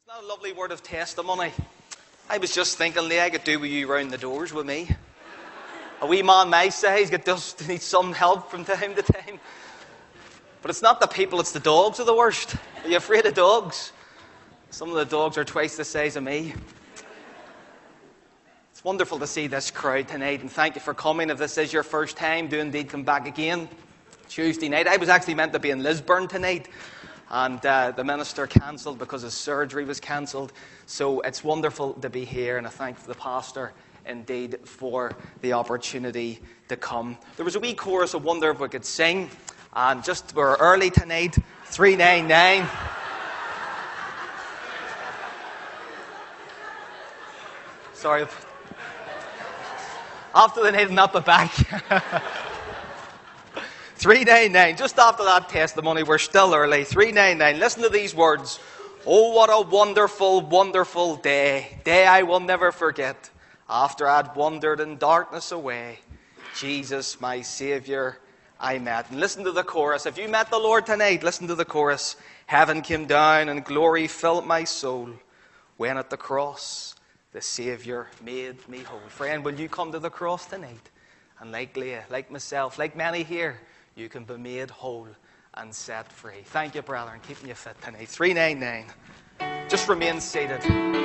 Isn't that a lovely word of testimony? I was just thinking, Leah, I could do with you round the doors with me. A wee man my size just needs some help from time to time. But it's not the people, it's the dogs are the worst. Are you afraid of dogs? Some of the dogs are twice the size of me. It's wonderful to see this crowd tonight, and thank you for coming. If this is your first time, do indeed come back again. Tuesday night, I was actually meant to be in Lisburn tonight, and the minister cancelled because his surgery was cancelled. So it's wonderful to be here, and I thank the pastor indeed for the opportunity to come. There was a wee chorus, I wonder if we could sing, and just we're early tonight, 399. Sorry. After the night, not the back. 399. Just after that testimony, we're still early. 399. Listen to these words. Oh, what a wonderful, wonderful day. Day I will never forget. After I'd wandered in darkness away, Jesus, my Saviour, I met. And listen to the chorus. If you met the Lord tonight, listen to the chorus. Heaven came down and glory filled my soul. When at the cross, the Saviour made me whole. Friend, will you come to the cross tonight? And like Leah, like myself, like many here, you can be made whole and set free. Thank you, brother, and keeping you fit tonight. 399. Just remain seated.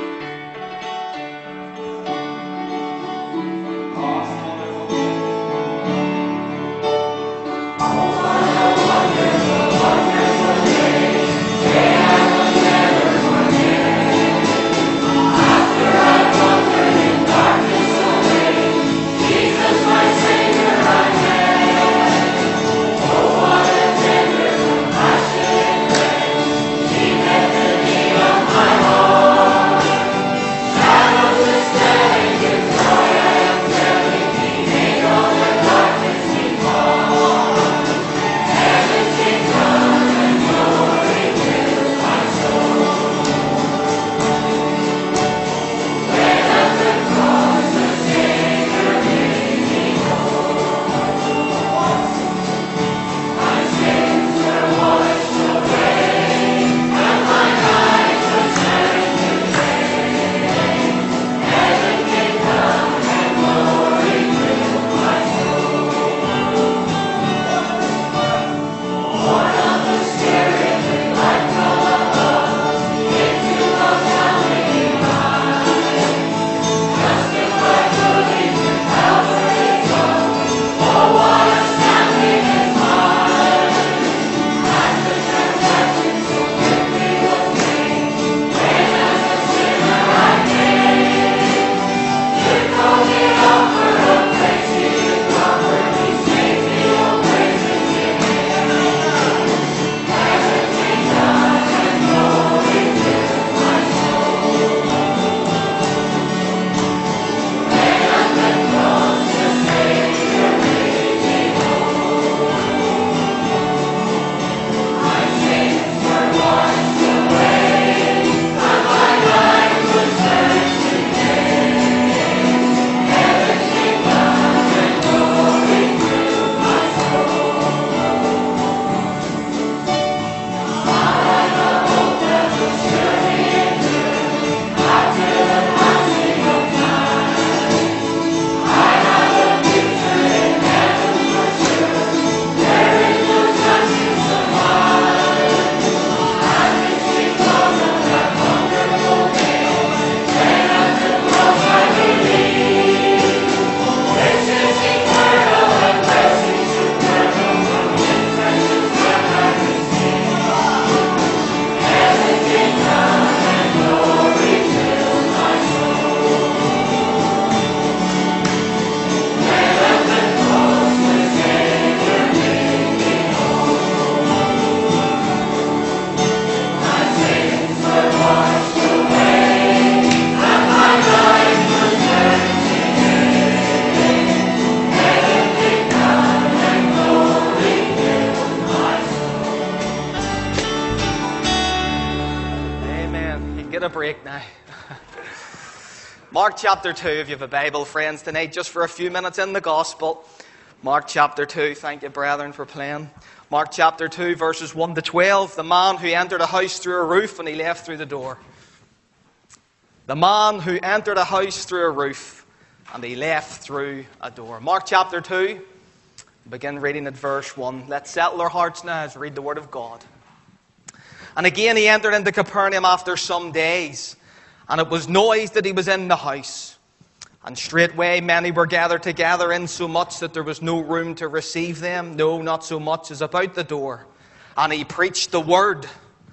Mark chapter 2, if you have a Bible, friends, tonight, just for a few minutes in the Gospel. Mark chapter 2, thank you, brethren, for playing. Mark chapter 2, verses 1 to 12. The man who entered a house through a roof and he left through the door. The man who entered a house through a roof, and he left through a door. Mark chapter 2, begin reading at verse 1. Let's settle our hearts now as we read the word of God. And again he entered into Capernaum after some days, and it was noised that he was in the house. And straightway many were gathered together, insomuch that there was no room to receive them, no, not so much as about the door. And he preached the word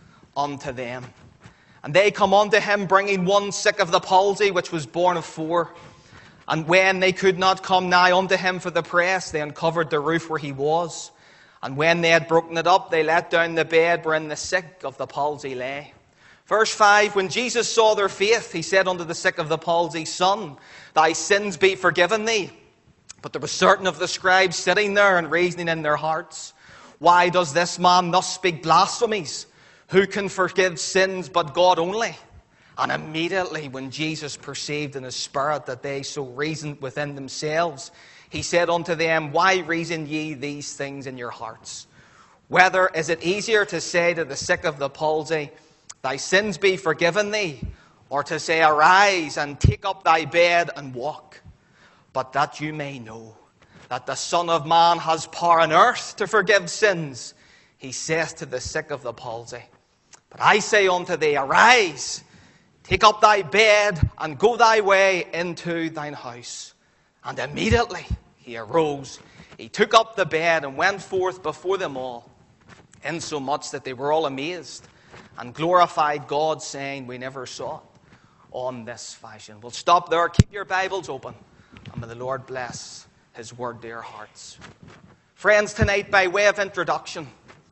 unto them. And they come unto him, bringing one sick of the palsy, which was born of 4. And when they could not come nigh unto him for the press, they uncovered the roof where he was. And when they had broken it up, they let down the bed wherein the sick of the palsy lay. Verse 5, when Jesus saw their faith, he said unto the sick of the palsy, Son, thy sins be forgiven thee. But there were certain of the scribes sitting there and reasoning in their hearts, Why does this man thus speak blasphemies? Who can forgive sins but God only? And immediately when Jesus perceived in his spirit that they so reasoned within themselves, he said unto them, Why reason ye these things in your hearts? Whether is it easier to say to the sick of the palsy, Thy sins be forgiven thee, or to say, Arise and take up thy bed and walk? But that you may know that the Son of Man has power on earth to forgive sins, he saith to the sick of the palsy, But I say unto thee, Arise, take up thy bed, and go thy way into thine house. And immediately he arose, he took up the bed, and went forth before them all, insomuch that they were all amazed, and glorified God, saying, We never saw it on this fashion. We'll stop there. Keep your Bibles open, and may the Lord bless his word to your hearts. Friends, tonight, by way of introduction,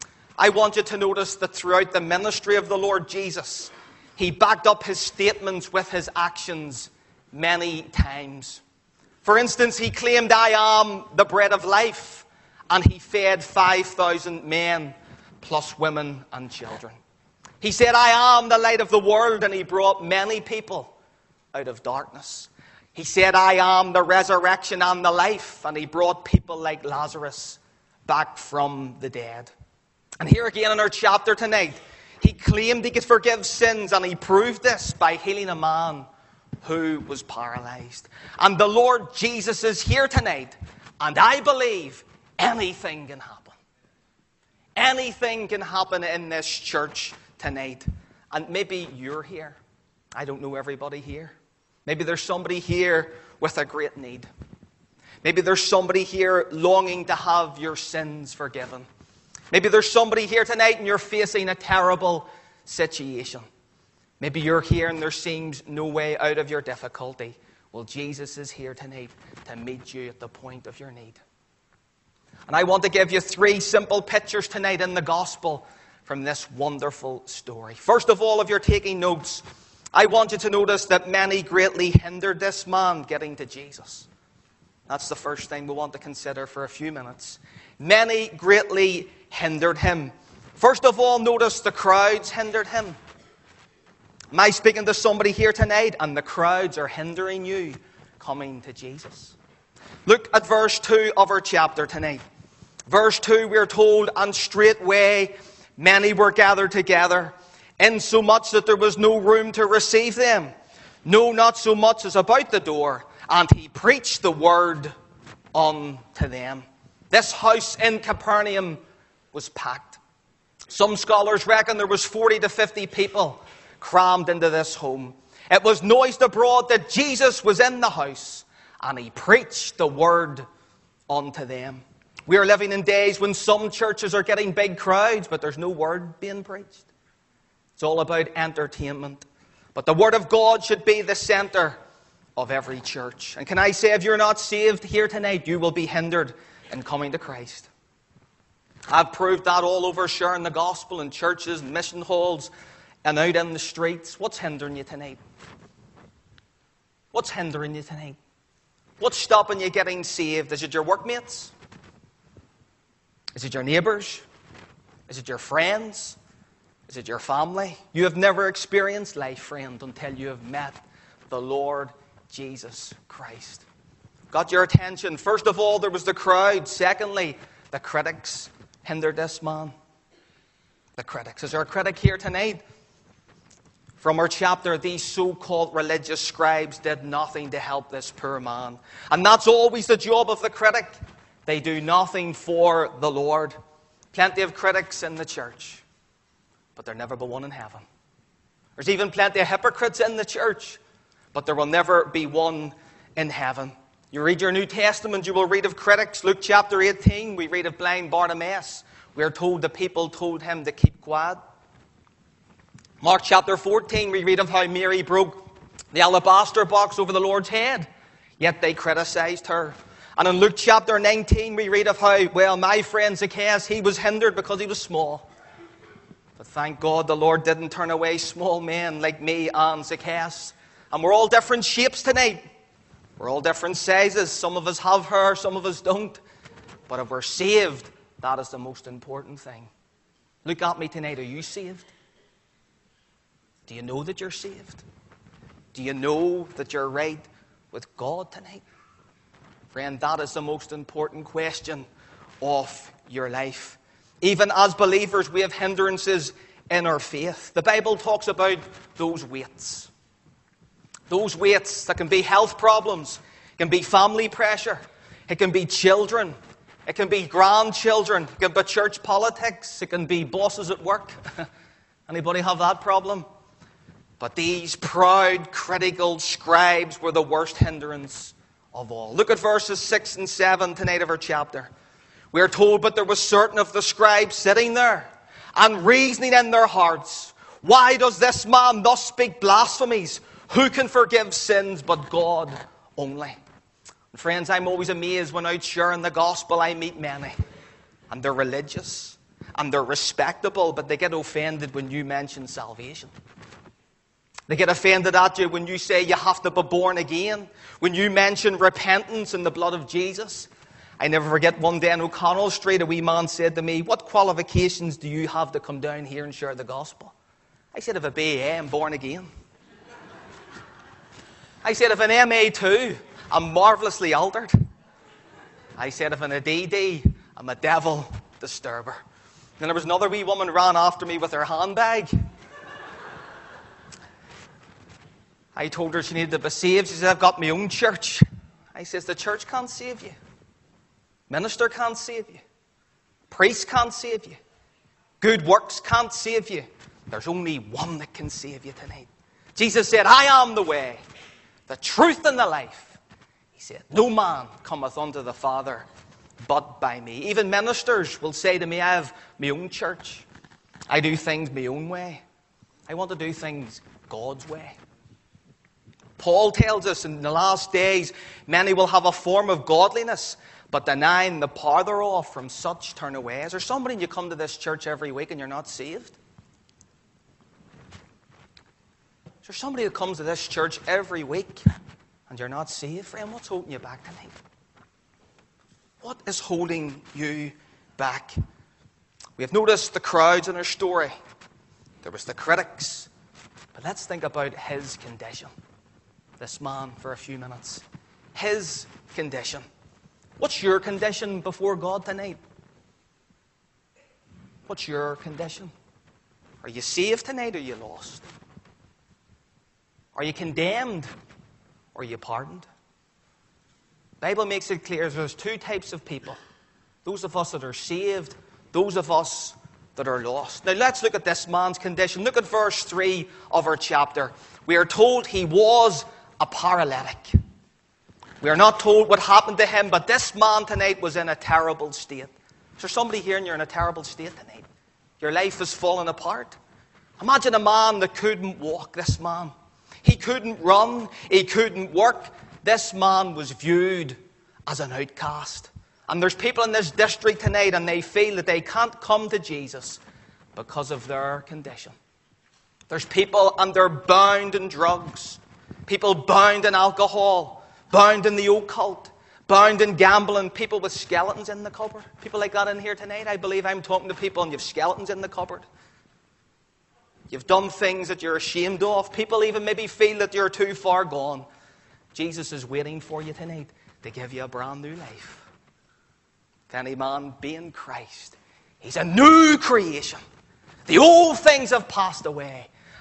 I want you to notice that throughout the ministry of the Lord Jesus, he backed up his statements with his actions many times. For instance, he claimed, I am the bread of life, and he fed 5,000 men, plus women and children. He said, I am the light of the world, and he brought many people out of darkness. He said, I am the resurrection and the life, and he brought people like Lazarus back from the dead. And here again in our chapter tonight, he claimed he could forgive sins, and he proved this by healing a man who was paralyzed. And the Lord Jesus is here tonight, and I believe anything can happen. Anything can happen in this church tonight. And maybe you're here. I don't know everybody here. Maybe there's somebody here with a great need. Maybe there's somebody here longing to have your sins forgiven. Maybe there's somebody here tonight and you're facing a terrible situation. Maybe you're here and there seems no way out of your difficulty. Well, Jesus is here tonight to meet you at the point of your need. And I want to give you 3 simple pictures tonight in the gospel from this wonderful story. First of all, if you're taking notes, I want you to notice that many greatly hindered this man getting to Jesus. That's the first thing we want to consider for a few minutes. Many greatly hindered him. First of all, notice the crowds hindered him. Am I speaking to somebody here tonight and the crowds are hindering you coming to Jesus? Look at verse 2 of our chapter tonight. Verse 2, we're told, and straightway many were gathered together, insomuch that there was no room to receive them, no, not so much as about the door, and he preached the word unto them. This house in Capernaum was packed. Some scholars reckon there was 40 to 50 people crammed into this home. It was noised abroad that Jesus was in the house, and he preached the word unto them. We are living in days when some churches are getting big crowds, but there's no word being preached. It's all about entertainment. But the word of God should be the center of every church. And can I say, if you're not saved here tonight, you will be hindered in coming to Christ. I've proved that all over sharing the gospel in churches and mission halls and out in the streets. What's hindering you tonight? What's hindering you tonight? What's stopping you getting saved? Is it your workmates? Is it your neighbours? Is it your friends? Is it your family? You have never experienced life, friend, until you have met the Lord Jesus Christ. Got your attention. First of all, there was the crowd. Secondly, the critics hindered this man. The critics. Is there a critic here tonight? From our chapter, these so-called religious scribes did nothing to help this poor man. And that's always the job of the critic. They do nothing for the Lord. Plenty of critics in the church, but there never be one in heaven. There's even plenty of hypocrites in the church, but there will never be one in heaven. You read your New Testament, you will read of critics. Luke chapter 18, we read of blind Bartimaeus. We are told the people told him to keep quiet. Mark chapter 14, we read of how Mary broke the alabaster box over the Lord's head, yet they criticized her. And in Luke chapter 19, we read of how, well, my friend Zacchaeus, he was hindered because he was small. But thank God the Lord didn't turn away small men like me and Zacchaeus. And we're all different shapes tonight. We're all different sizes. Some of us have hair, some of us don't. But if we're saved, that is the most important thing. Look at me tonight. Are you saved? Do you know that you're saved? Do you know that you're right with God tonight? Friend, that is the most important question of your life. Even as believers, we have hindrances in our faith. The Bible talks about those weights. Those weights that can be health problems, it can be family pressure, it can be children, it can be grandchildren, it can be church politics, it can be bosses at work. Anybody have that problem? But these proud, critical scribes were the worst hindrance of all. Look at verses 6 and 7 tonight of our chapter. We are told, but there was certain of the scribes sitting there and reasoning in their hearts, why does this man thus speak blasphemies? Who can forgive sins but God only? And friends, I'm always amazed when out sharing the gospel I meet many. And they're religious. And they're respectable. But they get offended when you mention salvation. They get offended at you when you say you have to be born again. When you mention repentance and the blood of Jesus. I never forget one day in O'Connell Street, a wee man said to me, what qualifications do you have to come down here and share the gospel? I said, if a BA, I'm born again. I said, if an MA2, I'm marvellously altered. I said, if an ADD, I'm a devil disturber. Then there was another wee woman ran after me with her handbag. I told her she needed to be saved. She said, I've got my own church. I says, the church can't save you. Minister can't save you. Priest can't save you. Good works can't save you. There's only one that can save you tonight. Jesus said, I am the way, the truth and the life. He said, no man cometh unto the Father but by me. Even ministers will say to me, I have my own church. I do things my own way. I want to do things God's way. Paul tells us in the last days, many will have a form of godliness, but denying the power thereof, from such turn away. Is there somebody you come to this church every week and you're not saved? Is there somebody who comes to this church every week and you're not saved? Friend, what's holding you back tonight? What is holding you back? We have noticed the crowds in our story. There was the critics. But let's think about his condition. This man for a few minutes. His condition. What's your condition before God tonight? What's your condition? Are you saved tonight or are you lost? Are you condemned or are you pardoned? The Bible makes it clear there's two types of people. Those of us that are saved, those of us that are lost. Now let's look at this man's condition. Look at verse 3 of our chapter. We are told he was a paralytic. We are not told what happened to him, but this man tonight was in a terrible state. Is there somebody here and you're in a terrible state tonight? Your life is falling apart. Imagine a man that couldn't walk, this man. He couldn't run, he couldn't work. This man was viewed as an outcast. And there's people in this district tonight and they feel that they can't come to Jesus because of their condition. There's people and they're bound in drugs. People bound in alcohol, bound in the occult, bound in gambling, people with skeletons in the cupboard. People like that in here tonight. I believe I'm talking to people and you have skeletons in the cupboard. You've done things that you're ashamed of. People even maybe feel that you're too far gone. Jesus is waiting for you tonight to give you a brand new life. If any man be in Christ, he's a new creation. The old things have passed away,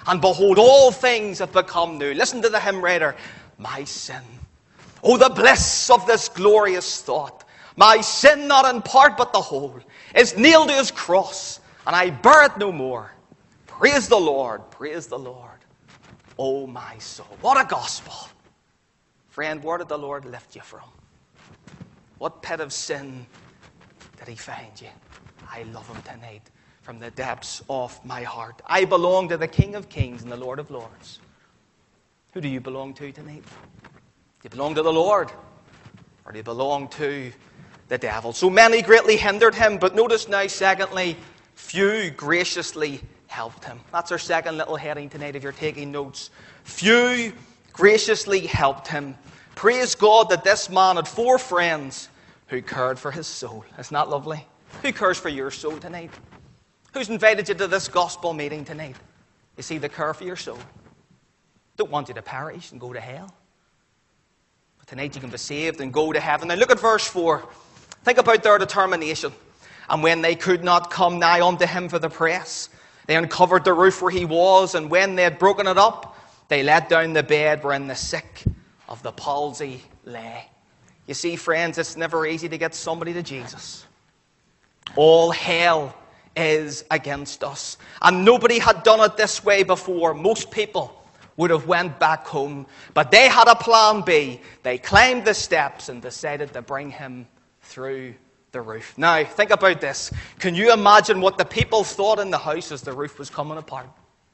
And behold, all things have become new. Listen to the hymn writer. My sin. Oh, the bliss of this glorious thought. My sin, not in part but the whole, is nailed to his cross, and I bear it no more. Praise the Lord, praise the Lord. Oh, my soul. What a gospel. Friend, where did the Lord lift you from? What pit of sin did he find you? I love him tonight from the depths of my heart. I belong to the King of Kings and the Lord of Lords. Who do you belong to tonight? Do you belong to the Lord? Or do you belong to the devil? So many greatly hindered him, but notice now, secondly, few graciously helped him. That's our second little heading tonight if you're taking notes. Few graciously helped him. Praise God that this man had 4 friends who cared for his soul. Isn't that lovely? Who cares for your soul tonight? Who's invited you to this gospel meeting tonight? You see, they care for your soul. Don't want you to perish and go to hell. But tonight you can be saved and go to heaven. Now look at verse 4. Think about their determination. And when they could not come nigh unto him for the press, they uncovered the roof where he was, and when they had broken it up, they let down the bed wherein the sick of the palsy lay. You see, friends, it's never easy to get somebody to Jesus. All hell is against us. And nobody had done it this way before. Most people would have went back home. But they had a plan B. They climbed the steps and decided to bring him through the roof. Now, think about this. Can you imagine what the people thought in the house as the roof was coming apart?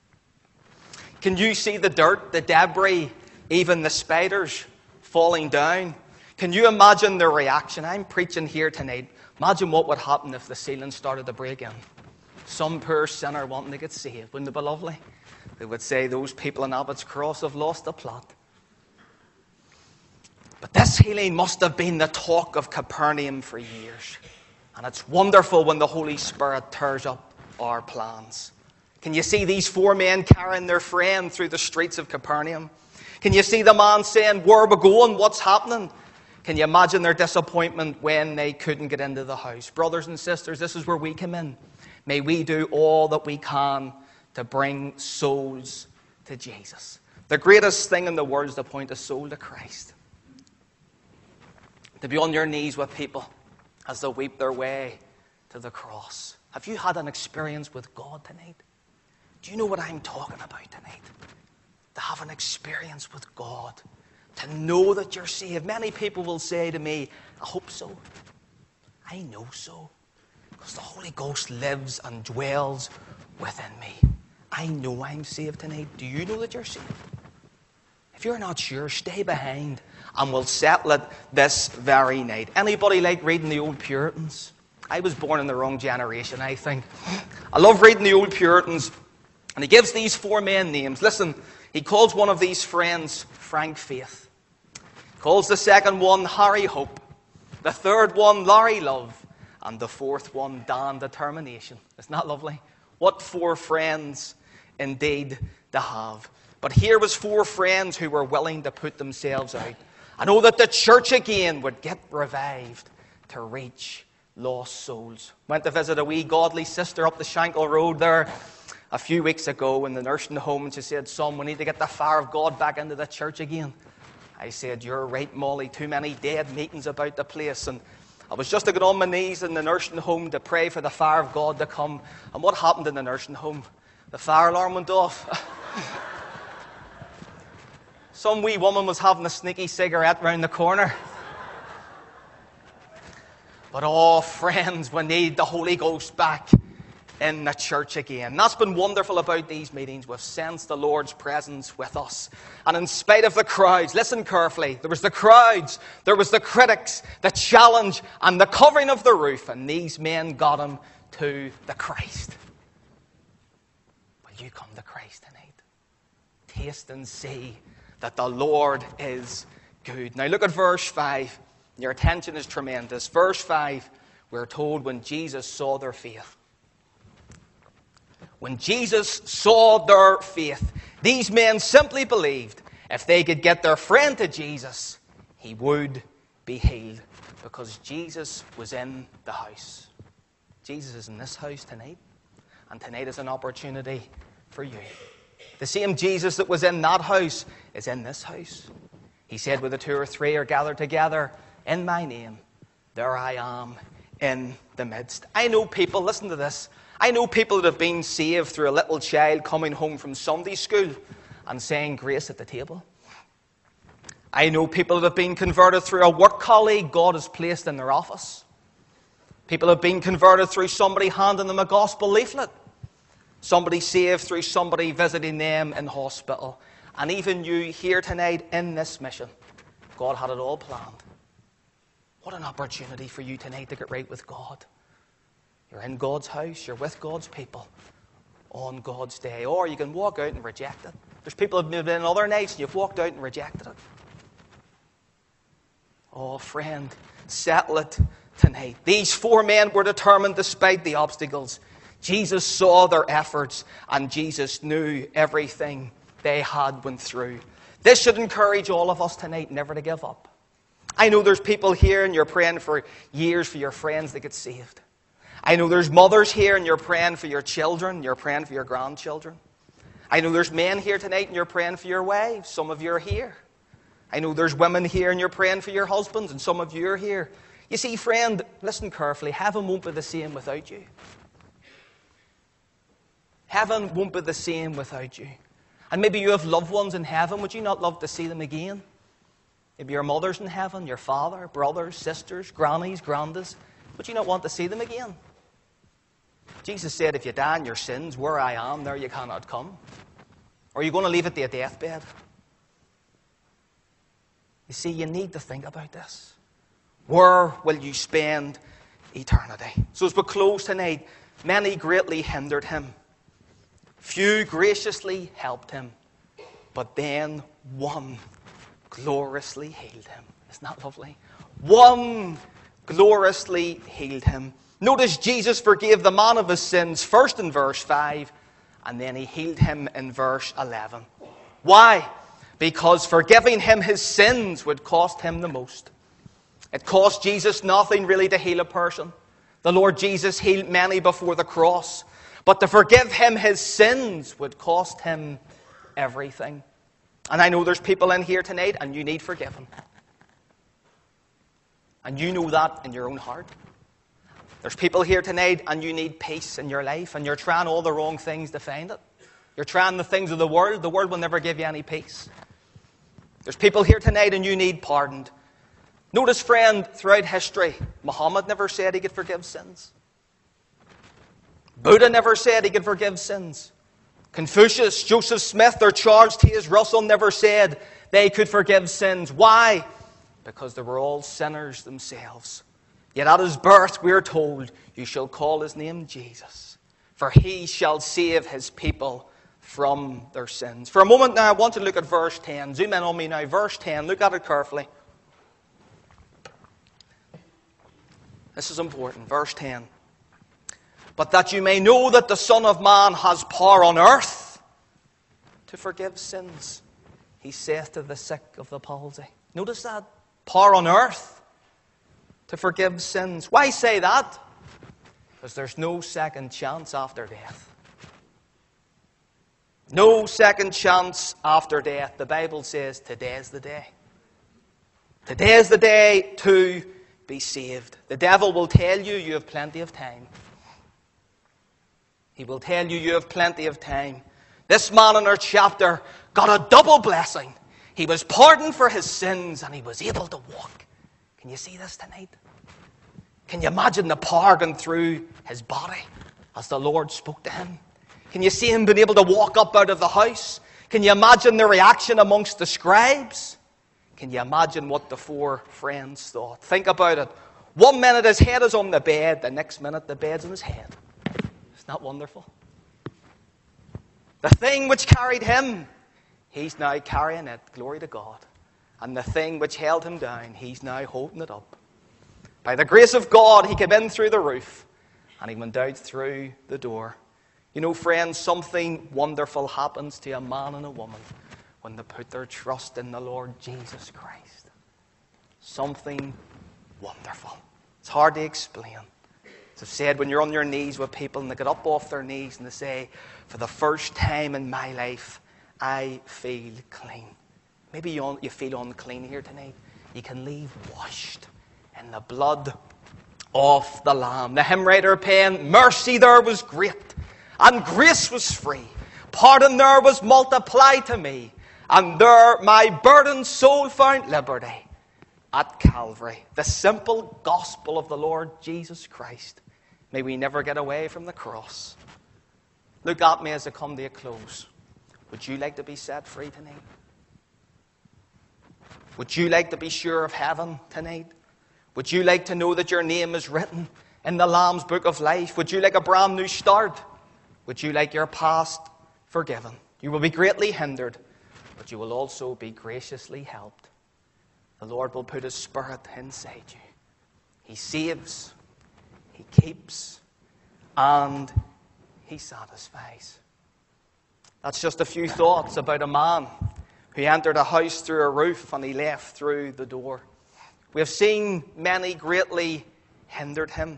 Can you see the dirt, the debris, even the spiders falling down? Can you imagine their reaction? I'm preaching here tonight. Imagine what would happen if the ceiling started to break in. Some poor sinner wanting to get saved. Wouldn't it be lovely? They would say those people in Abbott's Cross have lost the plot. But this healing must have been the talk of Capernaum for years. And it's wonderful when the Holy Spirit tears up our plans. Can you see these 4 men carrying their friend through the streets of Capernaum? Can you see the man saying, where are we going? What's happening? Can you imagine their disappointment when they couldn't get into the house? Brothers and sisters, this is where we come in. May we do all that we can to bring souls to Jesus. The greatest thing in the world is to point a soul to Christ. To be on your knees with people as they weep their way to the cross. Have you had an experience with God tonight? Do you know what I'm talking about tonight? To have an experience with God. To know that you're saved. Many people will say to me, I hope so. I know so. Because the Holy Ghost lives and dwells within me. I know I'm saved tonight. Do you know that you're saved? If you're not sure, stay behind and we'll settle it this very night. Anybody like reading the old Puritans? I was born in the wrong generation, I think. I love reading the old Puritans. And he gives these 4 men names. Listen, he calls one of these friends Frank Faith. He calls the second one Harry Hope. The third one Larry Love. And the 4th one Dan Determination. Isn't that lovely? What 4 friends indeed to have. But here was 4 friends who were willing to put themselves out. I know that the church again would get revived to reach lost souls. Went to visit a wee godly sister up the Shankle Road there a few weeks ago in the nursing home, and she said, son, we need to get the fire of God back into the church again. I said, you're right, Molly, too many dead meetings about the place. And I was just to get on my knees in the nursing home to pray for the fire of God to come. And what happened in the nursing home? The fire alarm went off. Some wee woman was having a sneaky cigarette round the corner. But oh, friends, we need the Holy Ghost back in the church again. That's been wonderful about these meetings. We've sensed the Lord's presence with us. And in spite of the crowds, listen carefully, there was the crowds, there was the critics, the challenge, and the covering of the roof. And these men got him to the Christ. Will you come to Christ tonight? Taste and see that the Lord is good. Now look at verse 5. Your attention is tremendous. Verse 5, we're told when Jesus saw their faith. When Jesus saw their faith, these men simply believed if they could get their friend to Jesus, he would be healed. Because Jesus was in the house. Jesus is in this house tonight. And tonight is an opportunity for you. The same Jesus that was in that house is in this house. He said, where the 2 or 3 are gathered together in my name, there I am in the midst. I know people, listen to this, I know people that have been saved through a little child coming home from Sunday school and saying grace at the table. I know people that have been converted through a work colleague God has placed in their office. People have been converted through somebody handing them a gospel leaflet. Somebody saved through somebody visiting them in hospital. And even you here tonight in this mission, God had it all planned. What an opportunity for you tonight to get right with God. You're in God's house, you're with God's people on God's day. Or you can walk out and reject it. There's people who have been in other nights and you've walked out and rejected it. Oh, friend, settle it tonight. These 4 men were determined despite the obstacles. Jesus saw their efforts and Jesus knew everything they had went through. This should encourage all of us tonight never to give up. I know there's people here and you're praying for years for your friends to get saved. I know there's mothers here and you're praying for your children, you're praying for your grandchildren. I know there's men here tonight and you're praying for your wives. Some of you are here. I know there's women here and you're praying for your husbands, and some of you are here. You see, friend, listen carefully. Heaven won't be the same without you. Heaven won't be the same without you. And maybe you have loved ones in heaven. Would you not love to see them again? Maybe your mother's in heaven, your father, brothers, sisters, grannies, grandas. Would you not want to see them again? Jesus said, if you die in your sins, where I am, there you cannot come. Or are you going to leave at their deathbed? You see, you need to think about this. Where will you spend eternity? So as we close tonight, many greatly hindered him. Few graciously helped him. But then one gloriously healed him. Isn't that lovely? One gloriously healed him. Notice Jesus forgave the man of his sins first in verse 5, and then he healed him in verse 11. Why? Because forgiving him his sins would cost him the most. It cost Jesus nothing really to heal a person. The Lord Jesus healed many before the cross. But to forgive him his sins would cost him everything. And I know there's people in here tonight and you need forgiven. And you know that in your own heart. There's people here tonight and you need peace in your life and you're trying all the wrong things to find it. You're trying the things of the world. The world will never give you any peace. There's people here tonight and you need pardoned. Notice, friend, throughout history, Muhammad never said he could forgive sins. Buddha never said he could forgive sins. Confucius, Joseph Smith, or Charles Taze Russell never said they could forgive sins. Why? Because they were all sinners themselves. Yet at his birth we are told, you shall call his name Jesus, for he shall save his people from their sins. For a moment now, I want to look at verse 10. Zoom in on me now. Verse 10. Look at it carefully. This is important. Verse 10. But that you may know that the Son of Man has power on earth to forgive sins, he saith to the sick of the palsy. Notice that. Power on earth to forgive sins. Why say that? Because there's no second chance after death. No second chance after death. The Bible says today's the day. Today is the day to be saved. The devil will tell you you have plenty of time. He will tell you you have plenty of time. This man in our chapter got a double blessing. He was pardoned for his sins and he was able to walk. Can you see this tonight? Can you imagine the power going through his body as the Lord spoke to him? Can you see him being able to walk up out of the house? Can you imagine the reaction amongst the scribes? Can you imagine what the 4 friends thought? Think about it. 1 minute his head is on the bed, the next minute the bed's on his head. Isn't that wonderful? The thing which carried him, he's now carrying it. Glory to God. And the thing which held him down, he's now holding it up. By the grace of God, he came in through the roof and he went out through the door. You know, friends, something wonderful happens to a man and a woman when they put their trust in the Lord Jesus Christ. Something wonderful. It's hard to explain. As I've said, when you're on your knees with people and they get up off their knees and they say, for the first time in my life, I feel clean. Maybe you feel unclean here tonight. You can leave washed in the blood of the Lamb. The hymn writer penned, mercy there was great, and grace was free. Pardon there was multiplied to me, and there my burdened soul found liberty at Calvary. The simple gospel of the Lord Jesus Christ. May we never get away from the cross. Look at me as I come to a close. Would you like to be set free tonight? Would you like to be sure of heaven tonight? Would you like to know that your name is written in the Lamb's book of life? Would you like a brand new start? Would you like your past forgiven? You will be greatly hindered, but you will also be graciously helped. The Lord will put His Spirit inside you. He saves, He keeps, and He satisfies. That's just a few thoughts about a man who entered a house through a roof and he left through the door. We have seen many greatly hindered him.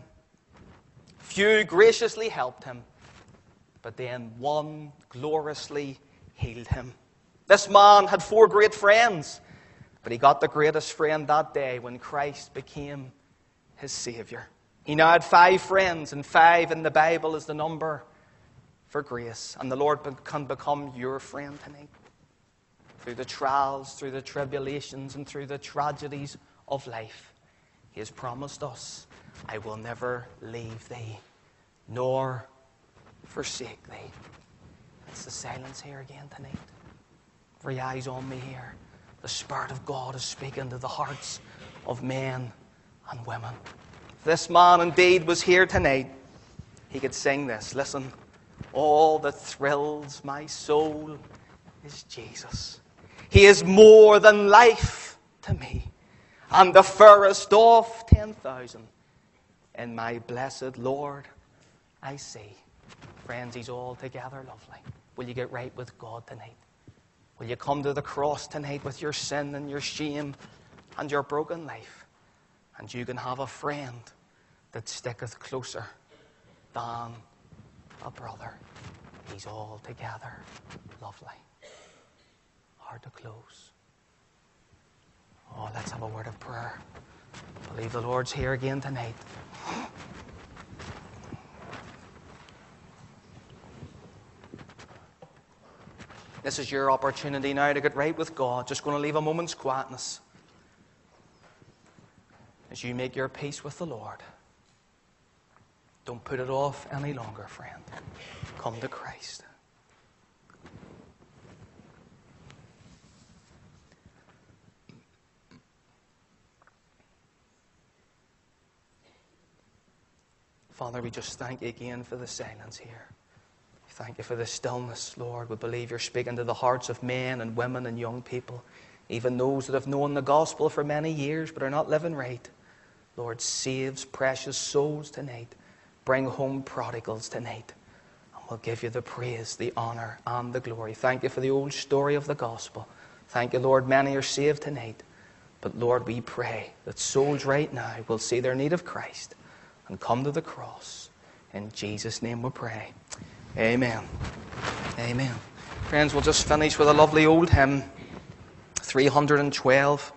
Few graciously helped him, but then one gloriously healed him. This man had 4 great friends, but he got the greatest friend that day when Christ became his Savior. He now had 5 friends, and 5 in the Bible is the number for grace. And the Lord can become your friend tonight. Through the trials, through the tribulations, and through the tragedies of life, He has promised us, I will never leave thee, nor forsake thee. It's the silence here again tonight. Every eye's on me here. The Spirit of God is speaking to the hearts of men and women. If this man indeed was here tonight, he could sing this. Listen, all that thrills my soul is Jesus. He is more than life to me, and the fairest of 10,000. In my blessed Lord I see. Friends, He's altogether lovely. Will you get right with God tonight? Will you come to the cross tonight with your sin and your shame and your broken life? And you can have a friend that sticketh closer than a brother. He's altogether lovely. Hard to close. Oh, let's have a word of prayer. I believe the Lord's here again tonight. This is your opportunity now to get right with God. Just going to leave a moment's quietness as you make your peace with the Lord. Don't put it off any longer, friend. Come to Christ. Father, we just thank you again for the silence here. Thank you for the stillness, Lord. We believe you're speaking to the hearts of men and women and young people, even those that have known the gospel for many years but are not living right. Lord, saves precious souls tonight. Bring home prodigals tonight. And we'll give you the praise, the honor, and the glory. Thank you for the old story of the gospel. Thank you, Lord, many are saved tonight. But Lord, we pray that souls right now will see their need of Christ and come to the cross. In Jesus' name we pray. Amen. Amen. Friends, we'll just finish with a lovely old hymn, 312.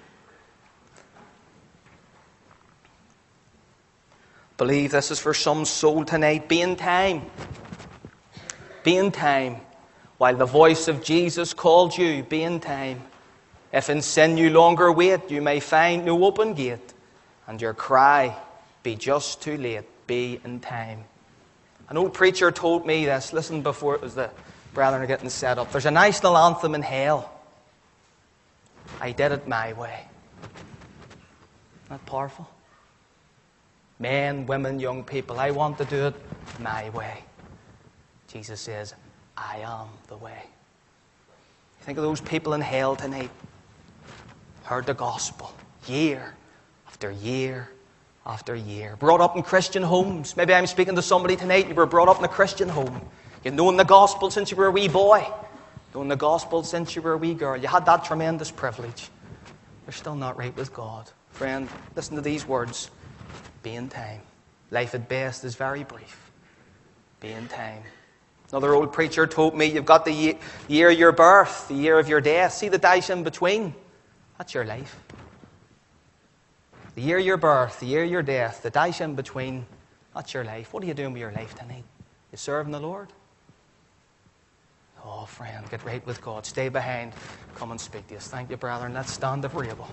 Believe this is for some soul tonight. Be in time. Be in time. While the voice of Jesus called you, be in time. If in sin you longer wait, you may find no open gate, and your cry be just too late. Be in time. An old preacher told me this. Listen, before it was the brethren are getting set up. There's a national anthem in hell. I did it my way. Isn't that powerful? Men, women, young people, I want to do it my way. Jesus says, I am the way. Think of those people in hell tonight. Heard the gospel year after year after year. Brought up in Christian homes. Maybe I'm speaking to somebody tonight. You were brought up in a Christian home. You've known the gospel since you were a wee boy. Known the gospel since you were a wee girl. You had that tremendous privilege. You're still not right with God. Friend, listen to these words. Be in time. Life at best is very brief. Be in time. Another old preacher told me, you've got the year of your birth, the year of your death. See the dash in between? That's your life. The year of your birth, the year of your death, the dash in between, that's your life. What are you doing with your life tonight? You serving the Lord? Oh, friend, get right with God. Stay behind. Come and speak to us. Thank you, brethren. Let's stand if we're able.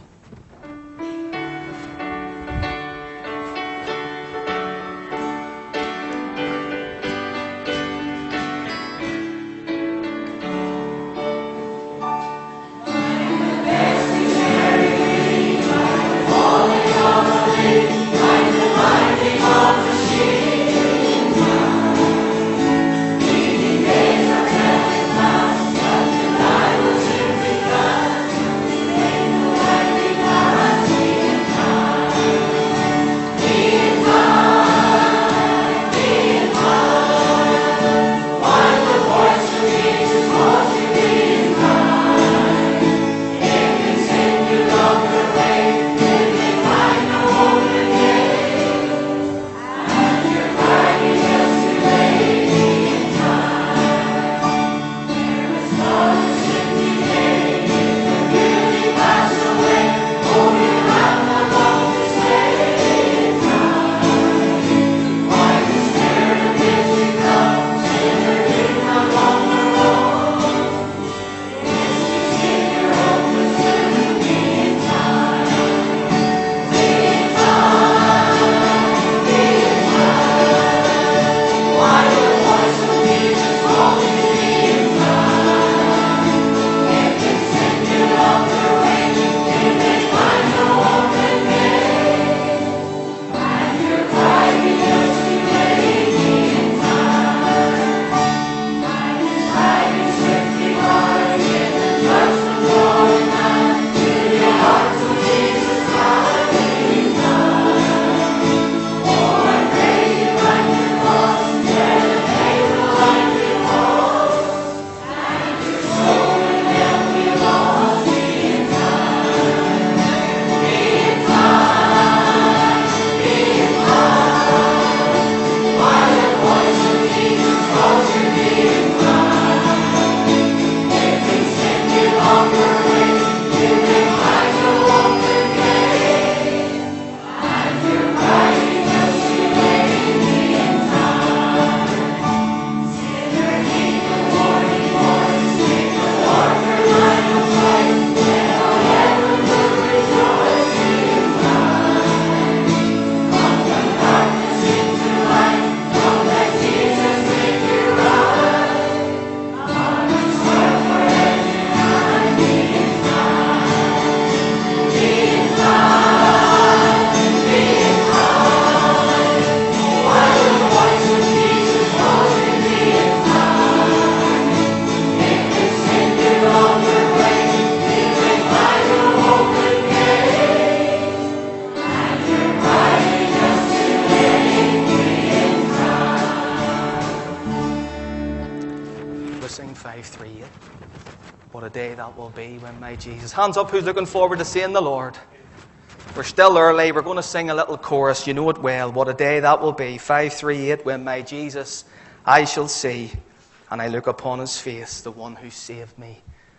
Jesus. Hands up, who's looking forward to seeing the Lord? We're still early. We're going to sing a little chorus. You know it well. What a day that will be. 538, when my Jesus I shall see, and I look upon his face, the one who saved me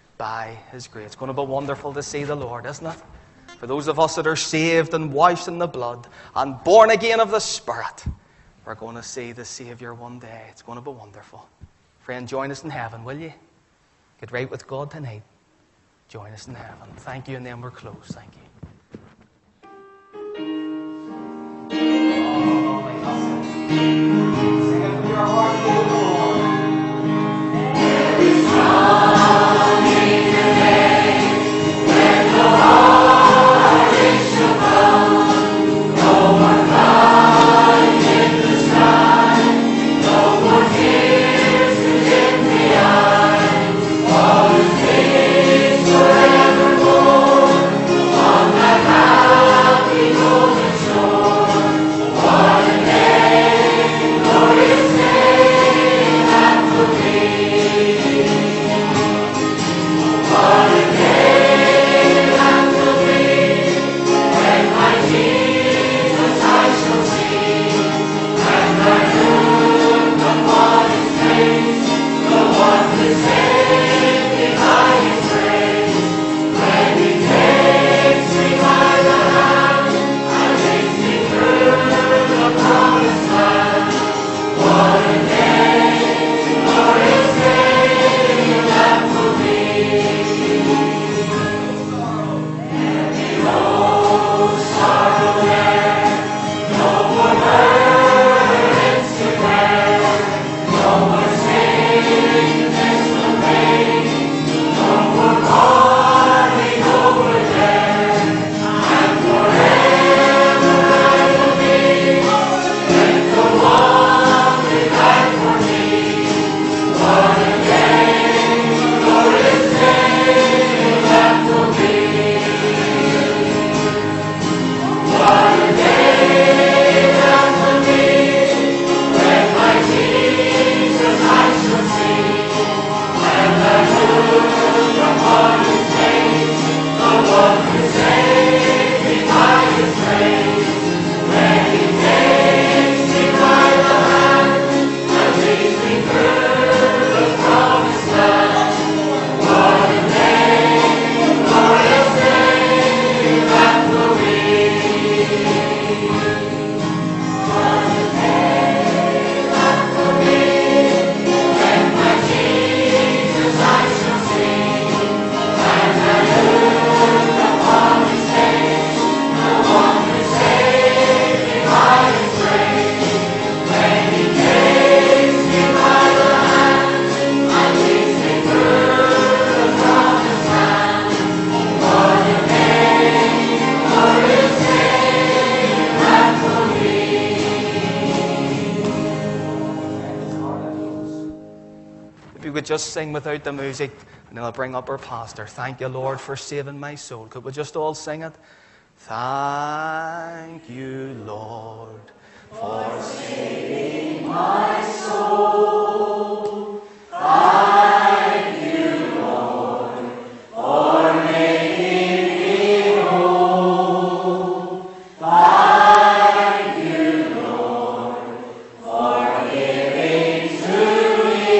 by his grace. It's going to be wonderful to see the Lord, isn't it? For those of us that are saved and washed in the blood and born again of the Spirit, we're going to see the Savior one day. It's going to be wonderful. Friend, join us in heaven, will you? Get right with God tonight. Join us in heaven. Thank you, and then we're closed. Thank you. On just sing without the music, and then I'll bring up our pastor. Thank you, Lord, for saving my soul. Could we just all sing it? Thank you, Lord, for saving my soul. Thank you, Lord, for making me whole. Thank you, Lord, for giving to me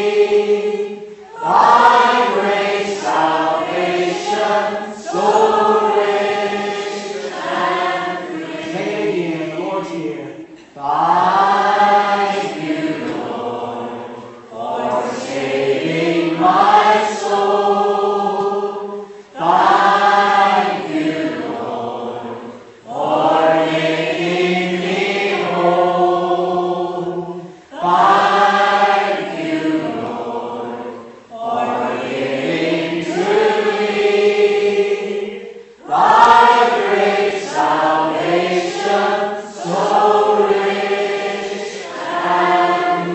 thy great salvation, so rich and free. Say it again, the Lord's here. Thank you, Lord, for saving my soul. Thank you, Lord, for making me whole. Thank you, Lord, for giving to me thy great salvation, so rich and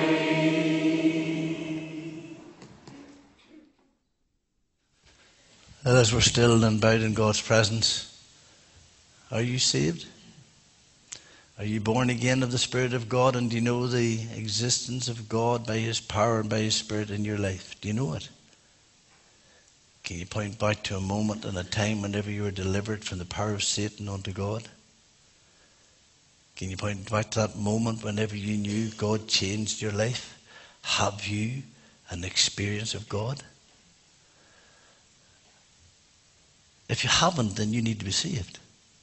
free. As we're still and bowed in God's presence, are you saved? Are you born again of the Spirit of God, and do you know the existence of God by His power and by His Spirit in your life? Do you know it? Can you point back to a moment and a time whenever you were delivered from the power of Satan unto God? Can you point back to that moment whenever you knew God changed your life? Have you an experience of God? If you haven't, then you need to be saved.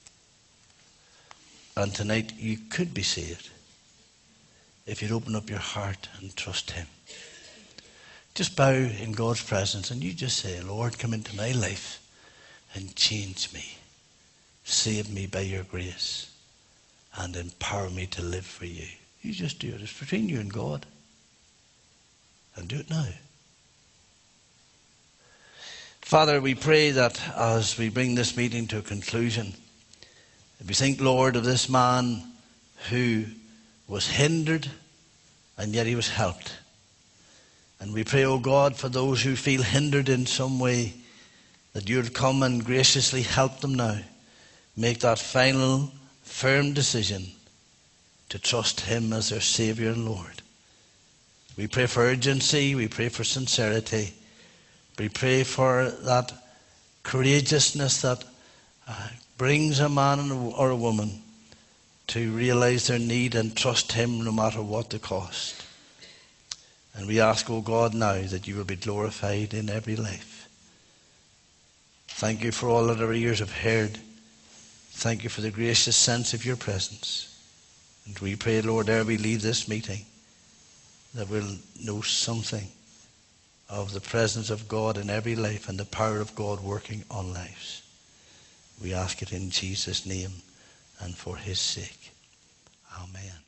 And tonight you could be saved if you'd open up your heart and trust Him. Just bow in God's presence and you just say, Lord, come into my life and change me. Save me by your grace and empower me to live for you. You just do it. It's between you and God. And do it now. Father, we pray that as we bring this meeting to a conclusion, we think, Lord, of this man who was hindered and yet he was helped. And we pray, O God, for those who feel hindered in some way, that you would come and graciously help them now. Make that final, firm decision to trust Him as their Saviour and Lord. We pray for urgency, we pray for sincerity, we pray for that courageousness that brings a man or a woman to realize their need and trust Him no matter what the cost. And we ask, O God, now that you will be glorified in every life. Thank you for all that our ears have heard. Thank you for the gracious sense of your presence. And we pray, Lord, ere we leave this meeting, that we'll know something of the presence of God in every life and the power of God working on lives. We ask it in Jesus' name and for His sake. Amen.